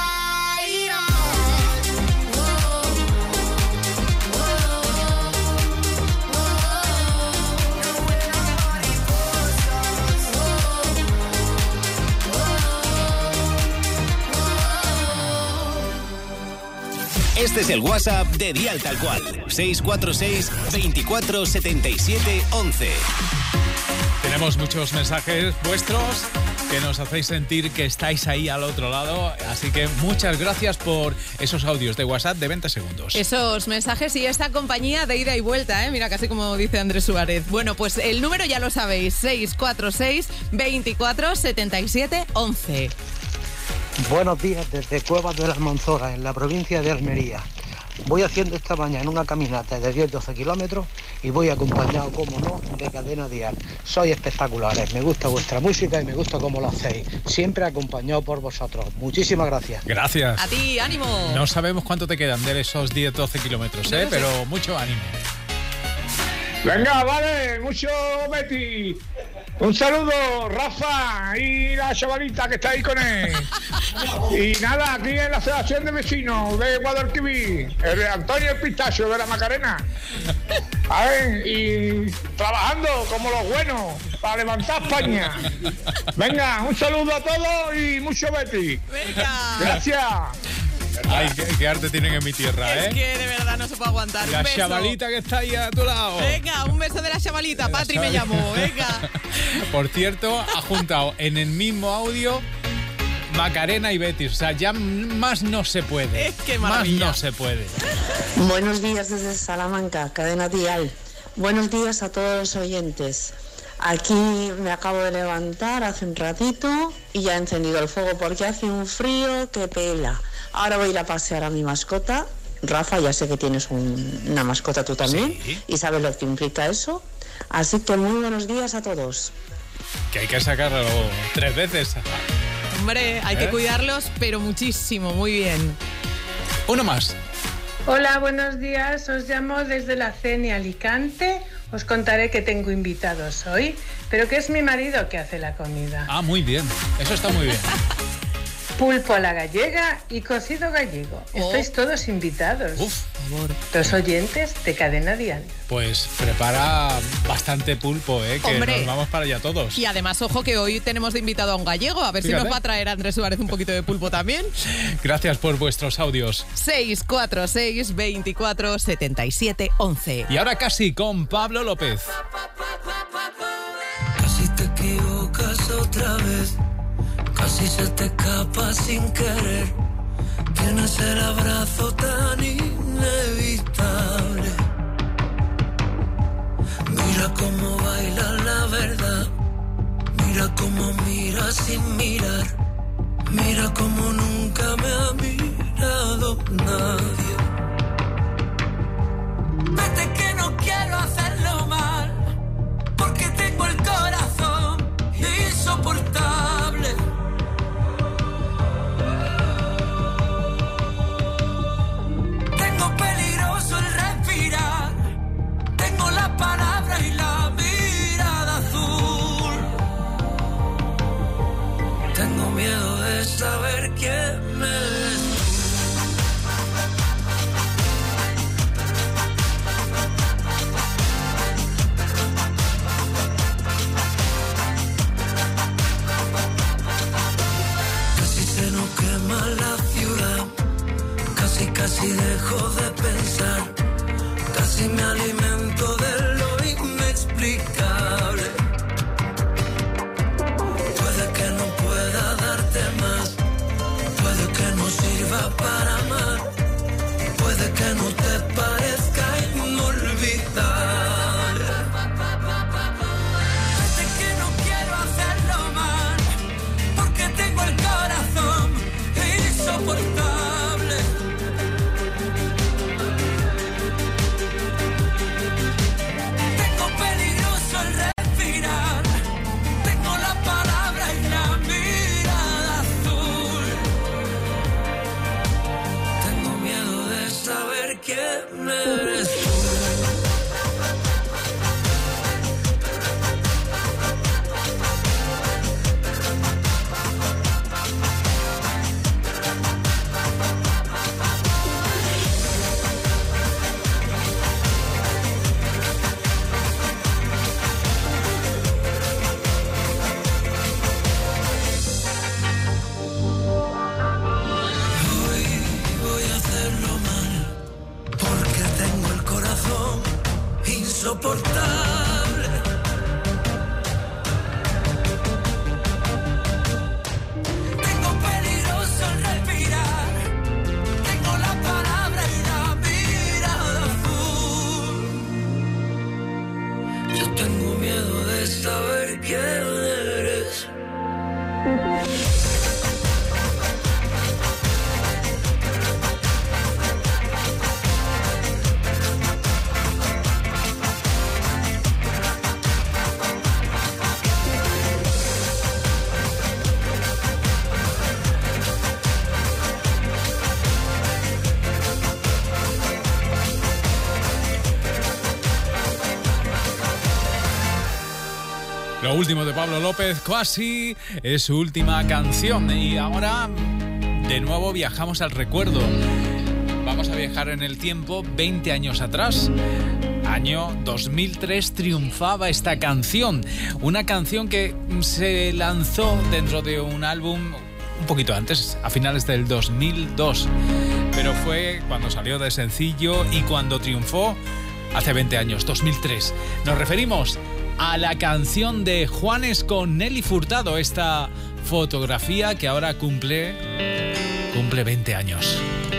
Este es el WhatsApp de Dial Tal Cual. 646 24 77 11. Tenemos muchos mensajes vuestros que nos hacéis sentir que estáis ahí al otro lado. Así que muchas gracias por esos audios de WhatsApp de 20 segundos. Esos mensajes y esta compañía de ida y vuelta, ¿eh? Mira, casi como dice Andrés Suárez. Bueno, pues el número ya lo sabéis. 646 24 77 11. Buenos días desde Cuevas de las Monzoras, en la provincia de Almería. Voy haciendo esta mañana una caminata de 10-12 kilómetros y voy acompañado, como no, de Cadena Dial. Sois espectaculares, me gusta vuestra música y me gusta cómo lo hacéis. Siempre acompañado por vosotros. Muchísimas gracias. Gracias. A ti, ánimo. No sabemos cuánto te quedan de esos 10-12 kilómetros, pero mucho ánimo. Venga, vale, mucho Betty. Un saludo, Rafa y la chavalita que está ahí con él. Y nada, aquí en la asociación de vecinos de Guadalquivir, el de Antonio el Pistacho de la Macarena. A ver, y trabajando como los buenos para levantar España. Venga, un saludo a todos y mucho Betty. Venga. Gracias. Ay, qué arte tienen en mi tierra, ¿eh? Es que de verdad no se puede aguantar. La chavalita que está ahí a tu lado. Venga, un beso de la chavalita. Patri me llamó, venga. Por cierto, ha juntado en el mismo audio Macarena y Betty. O sea, ya más no se puede. Es que maravilla. Más no se puede. Buenos días desde Salamanca, Cadena Dial. Buenos días a todos los oyentes. Aquí me acabo de levantar hace un ratito y ya he encendido el fuego porque hace un frío que pela. Ahora voy a ir a pasear a mi mascota. Rafa, ya sé que tienes una mascota tú también, ¿sí? Y sabes lo que implica eso. Así que muy buenos días a todos. Que hay que sacarlo 3 veces. Hombre, hay que cuidarlos, pero muchísimo, muy bien. Uno más. Hola, buenos días. Os llamo desde la CENI Alicante. Os contaré que tengo invitados hoy, pero que es mi marido que hace la comida. Ah, muy bien. Eso está muy bien. Pulpo a la gallega y cocido gallego. Estáis todos invitados. Uf, amor. Los oyentes de Cadena Dial. Pues prepara bastante pulpo, que Hombre. Nos vamos para allá todos. Y además, ojo, que hoy tenemos de invitado a un gallego. A ver si nos va a traer Andrés Suárez un poquito de pulpo también. Gracias por vuestros audios. 646 24 77 11. Y ahora casi con Pablo López. Casi te equivocas otra vez. Casi se te escapa sin querer. Tienes el abrazo tan inevitable. Mira cómo baila la verdad. Mira cómo mira sin mirar. Mira cómo nunca me ha mirado nadie. Vete que no quiero hacerlo mal, porque tengo el corazón insoportable. Tengo peligroso el respirar. Tengo la palabra y la mirada azul. Tengo miedo de saber quién me es. Casi se nos quema la ciudad. Casi dejo de pensar. Casi me alimento de lo inexplicable. Puede que no pueda darte más. Puede que no sirva para amar. Puede que no te parezca inolvidable. Vete que no quiero hacerlo mal, porque tengo el corazón insoportable. Tengo peligroso el tengo miedo de saber quién eres. Lo último de Pablo López, Quasi, es su última canción. Y ahora, de nuevo, viajamos al recuerdo. Vamos a viajar en el tiempo 20 años atrás. Año 2003 triunfaba esta canción. Una canción que se lanzó dentro de un álbum un poquito antes, a finales del 2002. Pero fue cuando salió de sencillo y cuando triunfó hace 20 años, 2003. Nos referimos a la canción de Juanes con Nelly Furtado, esta fotografía que ahora cumple 20 años.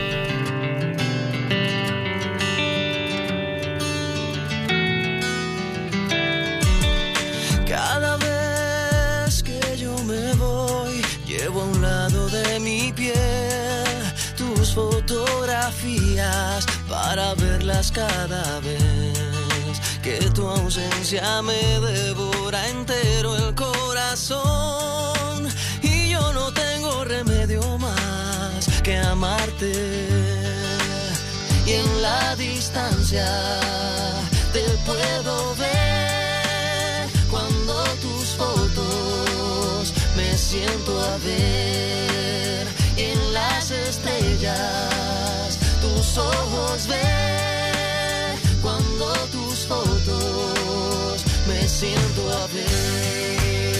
Cada vez que yo me voy, llevo a un lado de mi piel tus fotografías para verlas cada vez. Que tu ausencia me devora entero el corazón y yo no tengo remedio más que amarte. Y en la distancia te puedo ver cuando tus fotos me siento a ver. Y en las estrellas tus ojos ver cuando tus fotos me siento a ver.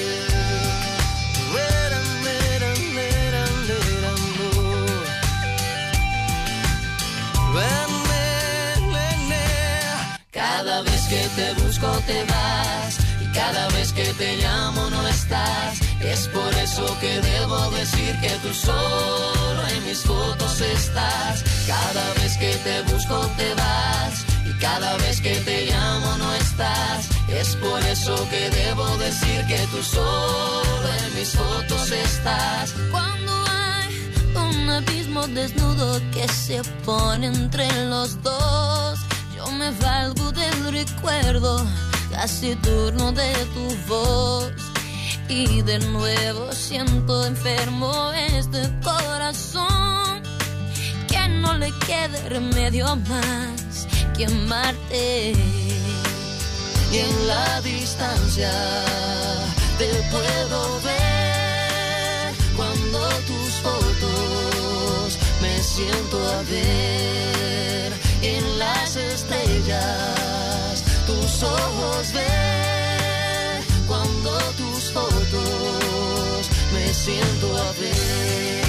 Cada vez que te busco te vas y cada vez que te llamo no estás. Es por eso que debo decir que tú solo en mis fotos estás. Cada vez que te busco te vas y cada vez que te llamo no estás. Es por eso que debo decir que tú solo en mis fotos estás. Cuando hay un abismo desnudo que se pone entre los dos, yo me valgo del recuerdo casi turno de tu voz. Y de nuevo siento enfermo este corazón, que no le quede remedio más que amarte. Y en la distancia te puedo ver cuando tus fotos me siento a ver. En las estrellas tus ojos ver cuando tus fotos me siento a ver.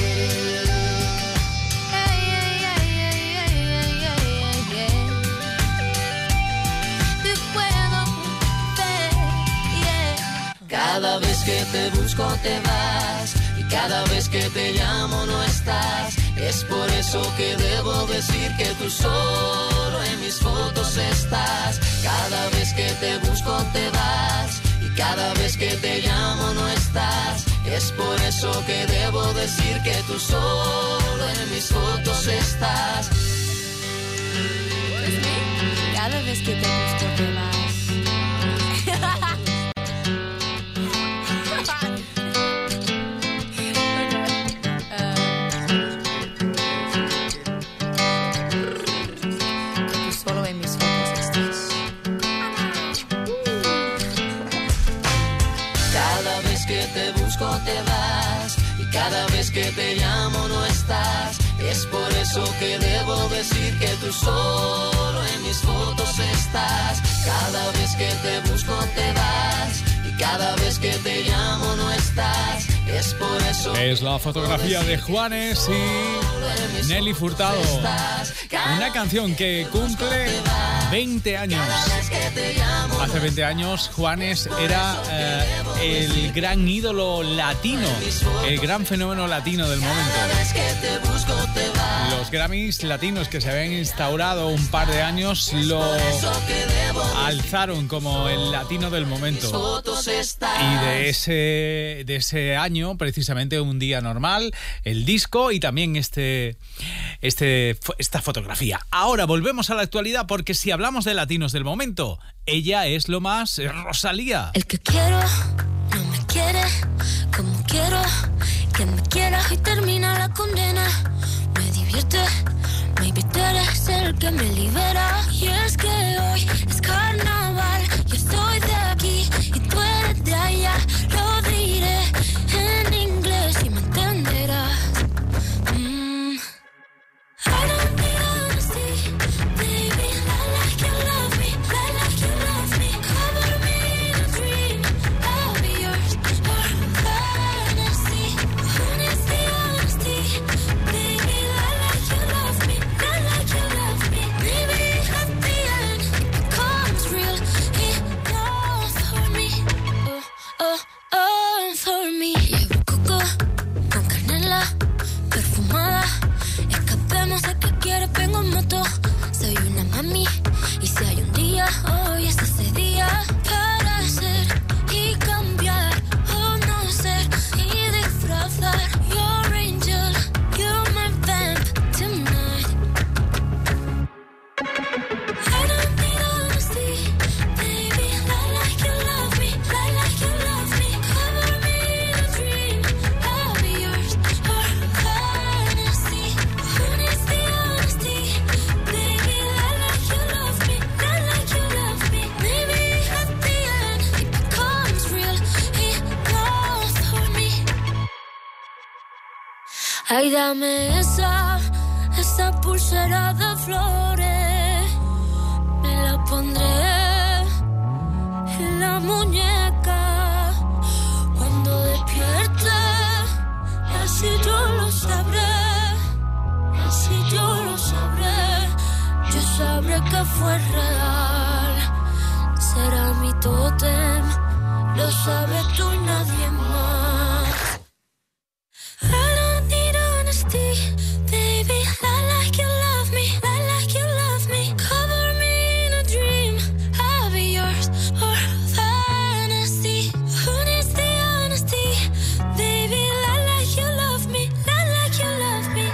Te puedo ver, Cada vez que te busco te vas y cada vez que te llamo no estás. Es por eso que debo decir que tú solo en mis fotos estás. Cada vez que te busco te vas y cada vez que te llamo no estás. Es por eso que debo decir que tú solo en mis fotos estás. cada vez que te busco te vas. Te vas y cada vez que te llamo no estás. Es por eso que debo decir que tú solo en mis fotos estás. Cada vez que te busco te vas y cada vez que te llamo no estás. Es la fotografía de Juanes y Nelly Furtado. Una canción que cumple 20 años. Hace 20 años Juanes era el gran ídolo latino, el gran fenómeno latino del momento. Los Grammys latinos que se habían instaurado un par de años lo alzaron como el latino del momento. Y de ese año, precisamente Un Día Normal, el disco y también esta fotografía. Ahora volvemos a la actualidad, porque si hablamos de latinos del momento, ella es lo más, Rosalía. El que quiero no me quiere como quiero que me quieras y termina la condena. Me divierte, maybe tú eres el que me libera. Y es que hoy es carnaval, yo estoy de aquí y tú eres de allá. Lo diré en inglés y me entenderás. I don't need honesty, baby, like you love me, like you love me. Cover me in a dream, I'll be yours for fantasy. Who needs the honesty, baby, like you love me, like you love me. Maybe at the end it becomes real enough for me, for me. Llevo coco con canela perfumada. Sé que quieres, vengo en moto. Soy una mami y si hay un día, hoy es ese día para ser y cambiar o no ser y disfrazar. Your angel, you're my vamp tonight. I don't need honesty, baby, like you love me, like you love me. Cover me in a dream, I'll be yours for fantasy. Who needs the honesty, baby, like you love me, like you love me. Maybe at the end it becomes real enough for me. Ay, dame esa pulsera de flores. Me la pondré en la muñeca cuando despierte. Así yo lo sabré. Así yo lo sabré, yo sabré que fue real. Será mi tótem, lo sabes tú y nadie más. I don't need honesty, baby, like you love me, like you love me. Cover me in a dream, I'll be yours for fantasy. Who needs the honesty, baby, like you love me, like you love me.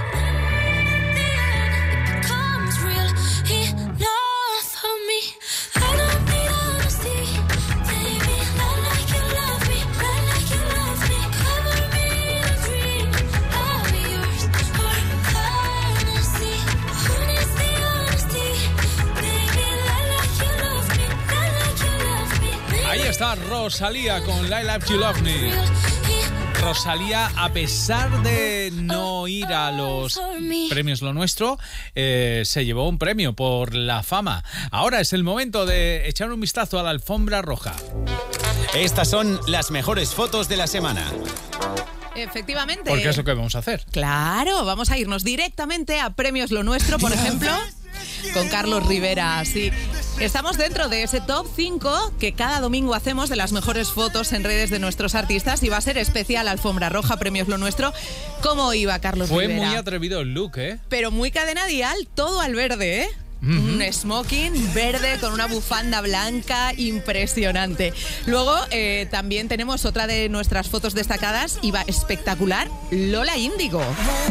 Ahí está Rosalía con I Love You Love Me. Rosalía, a pesar de no ir a los premios Lo Nuestro, se llevó un premio por la fama. Ahora es el momento de echar un vistazo a la alfombra roja. Estas son las mejores fotos de la semana. Efectivamente. Porque es lo que vamos a hacer. Claro, vamos a irnos directamente a Premios Lo Nuestro, por ejemplo, con Carlos Rivera. Sí. Estamos dentro de ese top 5 que cada domingo hacemos de las mejores fotos en redes de nuestros artistas, y va a ser especial alfombra roja, Premios Lo Nuestro. ¿Cómo iba Carlos Rivera? Fue muy atrevido el look, ¿eh? Pero muy Cadena Dial, todo al verde, ¿eh? Un smoking verde con una bufanda blanca impresionante. Luego también tenemos otra de nuestras fotos destacadas, iba espectacular, Lola Índigo.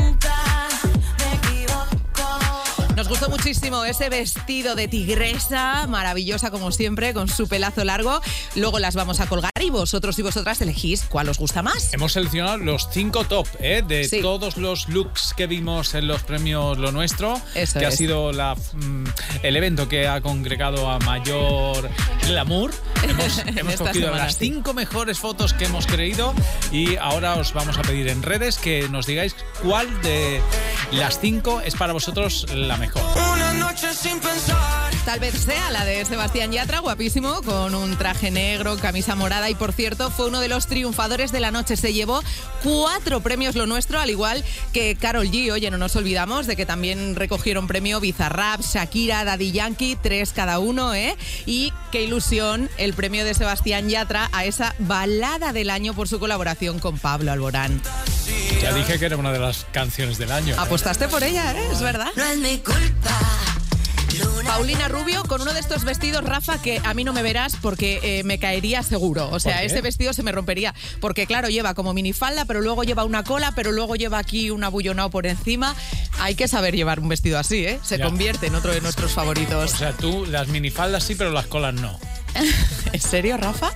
Nos gustó muchísimo ese vestido de tigresa, maravillosa como siempre, con su pelazo largo. Luego las vamos a colgar y vosotros y vosotras elegís cuál os gusta más. Hemos seleccionado los 5 top de todos los looks que vimos en los premios Lo Nuestro. Eso que es. Ha sido el evento que ha congregado a mayor glamour. Hemos cogido las 5 mejores fotos que hemos creído, y ahora os vamos a pedir en redes que nos digáis cuál de las 5 es para vosotros la mejor. Una noche sin pensar. Tal vez sea la de Sebastián Yatra, guapísimo, con un traje negro, camisa morada y, por cierto, fue uno de los triunfadores de la noche. Se llevó 4 premios Lo Nuestro, al igual que Karol G. Oye, no nos olvidamos de que también recogieron premio Bizarrap, Shakira, Daddy Yankee, 3 cada uno, ¿eh? Y qué ilusión el premio de Sebastián Yatra a esa balada del año por su colaboración con Pablo Alborán. Ya dije que era una de las canciones del año. Apostaste por ella, ¿eh? Es verdad. No es mi culpa. Paulina Rubio con uno de estos vestidos, Rafa, que a mí no me verás porque me caería seguro. O sea, ese vestido se me rompería. Porque, claro, lleva como minifalda, pero luego lleva una cola, pero luego lleva aquí un abullonado por encima. Hay que saber llevar un vestido así, ¿eh? Se convierte en otro de nuestros favoritos. O sea, tú las minifaldas sí, pero las colas no. ¿En serio, Rafa?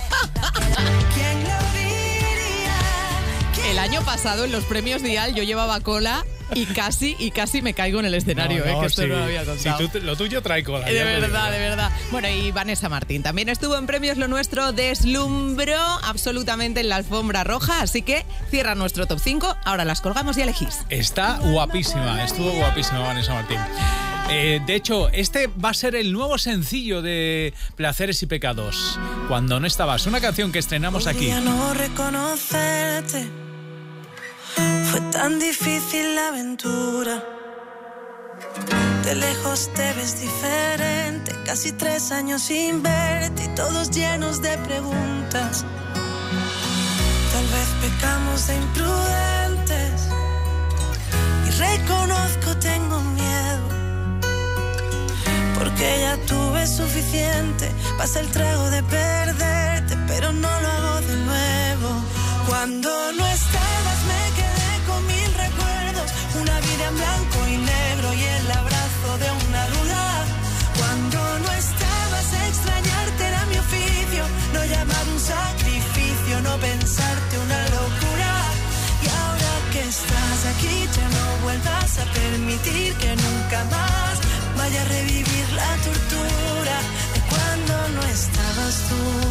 El año pasado en los premios Dial yo llevaba cola y casi me caigo en el escenario, que esto no lo había contado. Lo tuyo trae cola. De verdad. Bueno, y Vanessa Martín también estuvo en premios Lo Nuestro, deslumbró absolutamente en la alfombra roja, así que cierra nuestro top 5, ahora las colgamos y elegís. Está guapísima, estuvo guapísima Vanessa Martín. De hecho, este va a ser el nuevo sencillo de Placeres y Pecados, Cuando no estabas, una canción que estrenamos aquí. Podría no reconocerte, fue tan difícil la aventura. De lejos te ves diferente, casi 3 años sin verte y todos llenos de preguntas. Tal vez pecamos de imprudentes y reconozco tengo miedo, porque ya tuve suficiente, pasa el trago de perderte, pero no lo hago de nuevo. Cuando no estabas me quedé con 1000 recuerdos, una vida en blanco y negro y el abrazo de una duda. Cuando no estabas extrañarte era mi oficio, no llamar un sacrificio, no pensarte una locura. Y ahora que estás aquí ya no vuelvas a permitir que nunca más vaya a revivir la tortura de cuando no estabas tú.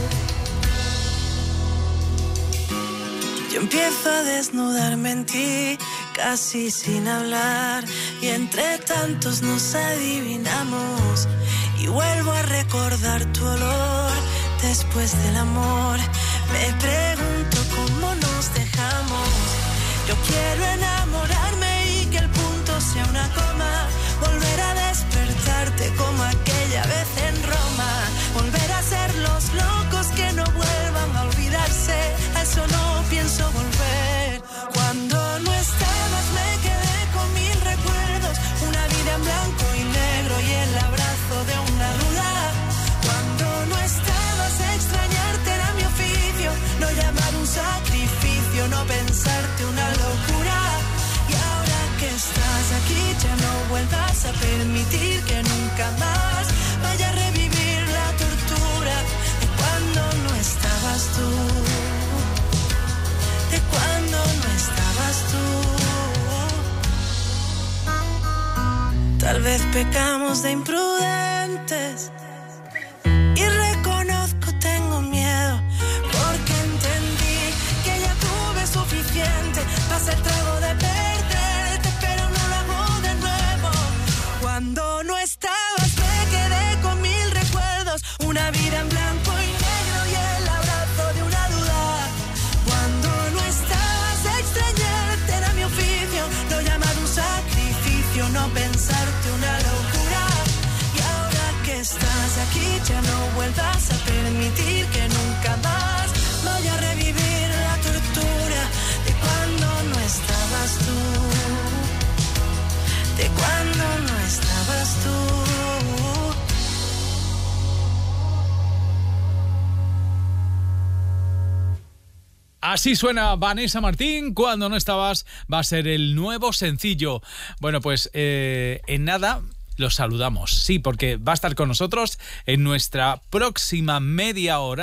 Yo empiezo a desnudarme en ti, casi sin hablar, y entre tantos nos adivinamos, y vuelvo a recordar tu olor después del amor. Me pregunto cómo nos dejamos. Yo quiero enamorarme y que el punto sea una coma, volver a despertarte como aquella vez en Roma, volver a ser los locos que no vuelvan a olvidarse, a eso no pienso volver. Cuando no estabas me quedé con 1000 recuerdos, una vida en blanco y negro y el abrazo de una duda. Cuando no estabas extrañarte era mi oficio, no llamar un sacrificio, no pensarte una locura. Y ahora que estás aquí ya no vuelvas a permitir que nunca más vaya a revivir la tortura de cuando no estabas tú, de cuando no estabas tú. Tal vez pecamos de imprudentes y reconozco tengo miedo, porque entendí que ya tuve suficiente, pasa el trago de perderte, pero no lo hago de nuevo. Cuando no estabas me quedé con 1000 recuerdos, una vida en blanco y negro y el abrazo de una duda. Cuando no estabas extrañarte era mi oficio, no llamar un sacrificio, no pensarte una locura. Y ahora que estás aquí ya no vuelvas a permitir que nunca más vaya a revivir la tortura de cuando no estabas tú, de cuando no estabas tú. Así suena Vanessa Martín, Cuando no estabas, va a ser el nuevo sencillo. Bueno, pues en nada los saludamos, sí, porque va a estar con nosotros en nuestra próxima media hora.